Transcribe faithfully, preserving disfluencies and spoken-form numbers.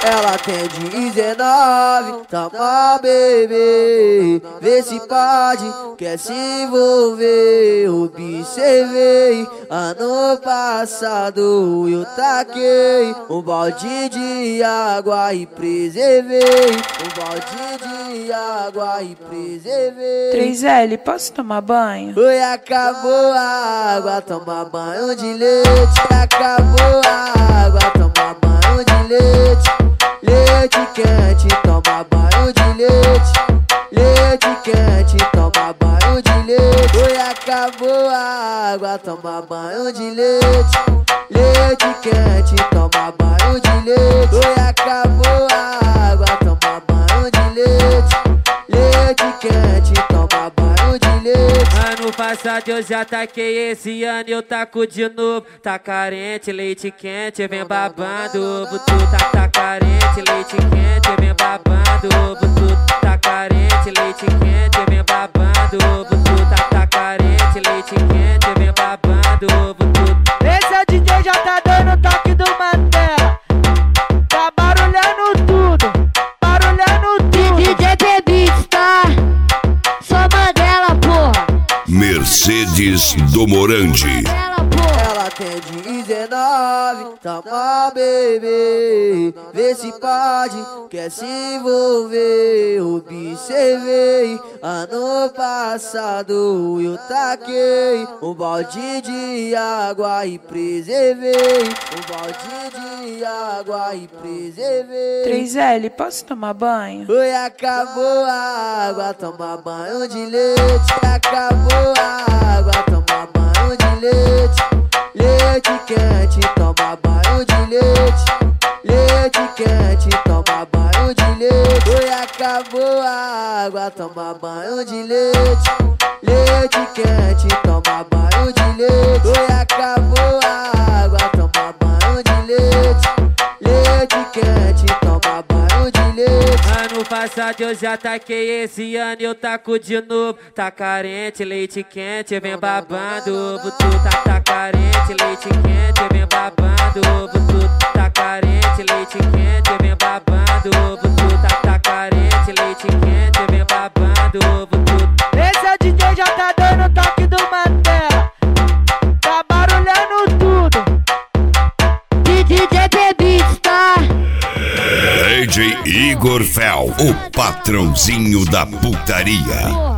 Ela tem dezenove, toma bebê, vê se pode, quer se envolver. Observei, ano passado eu taquei um balde de água e preservei. Um balde de água e preservei. três L, posso tomar banho? Oi, acabou a água, toma banho de leite. Acabou a água, toma banho de leite. Leite quente, toma banho de leite. Leite quente, toma banho de leite. Oi, acabou a água, toma banho de leite. Leite quente, toma banho de leite. Oi, acabou a água, toma banho de leite. Leite quente, toma banho de leite. Ano passado eu já taquei, esse ano eu taco de novo. Tá carente, leite quente, vem babando. Ovo tu tá, tá carente, leite quente, vem babando. Ovo tu tá carente, leite quente, vem babando. Ovo tu tá, tá carente, leite quente, vem babando. Ovo tu. Esse é o D J já tá dando toque do Mantela. Tá barulhando tudo, barulhando tudo. D J T-Beats, tá? Só Mandela, porra. Mercedes do Morandi. Ela tem dezenove, toma bebê, vê se pode, quer se envolver. Observei, ano passado eu taquei um balde de água e preservei. Um balde de água e preservei. três L, posso tomar banho? Oi, acabou a água, toma banho de leite. Acabou a água, toma banho de leite. Leite quente, toma banho de leite. Leite quente, toma banho de leite. Oi, acabou a água, toma banho de leite. Leite quente, toma banho de leite. Oi, acabou a água, toma banho de leite. Leite quente, toma banho de leite. Ano passado eu já taquei, esse ano eu taco de novo. Tá carente, leite quente, vem babando. Ovo tu tá, tá carente, leite quente, vem babando. Ovo tu tá carente, leite quente, vem babando. Ovo tu tá, tá carente, leite quente, vem babando. Ovo tu. Esse é o D J já tá dando toque do Mantela. Tá barulhando tudo. D J T-Beats, tá? D J Igor Fel, o patrãozinho da putaria.